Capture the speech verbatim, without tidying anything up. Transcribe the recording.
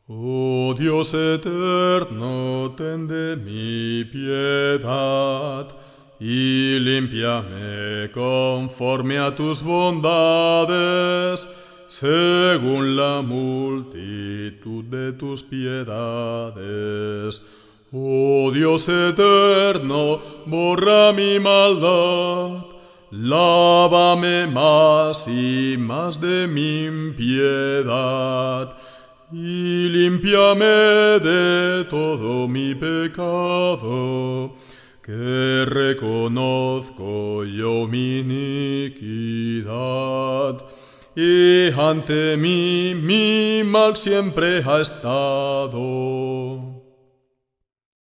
Oh Dios eterno, ten de mi piedad y límpiame conforme a tus bondades, según la multitud de tus piedades. Oh Dios eterno, borra mi maldad, lávame más y más de mi impiedad, y límpiame de todo mi pecado, que reconozco yo mi iniquidad, y ante mí mi mal siempre ha estado.